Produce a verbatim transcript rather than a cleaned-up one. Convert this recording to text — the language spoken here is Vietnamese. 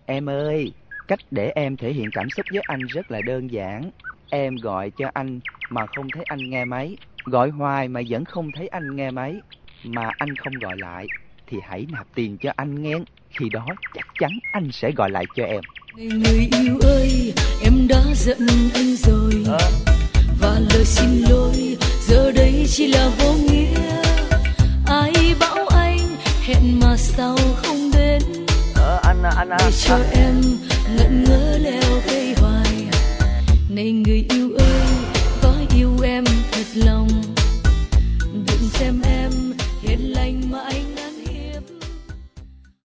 Em ơi, cách để em thể hiện cảm xúc với anh rất là đơn giản. Em gọi cho anh mà không thấy anh nghe máy, gọi hoài mà vẫn không thấy anh nghe máy, mà anh không gọi lại, thì hãy nạp tiền cho anh nghe. Khi đó chắc chắn anh sẽ gọi lại cho em. Người yêu ơi, em đã giận anh rồi à. Và lời xin lỗi giờ đây chỉ là vô nghĩa. Ai bảo anh hẹn mà sao không đến, ờ, anh, anh, anh, để cho anh. em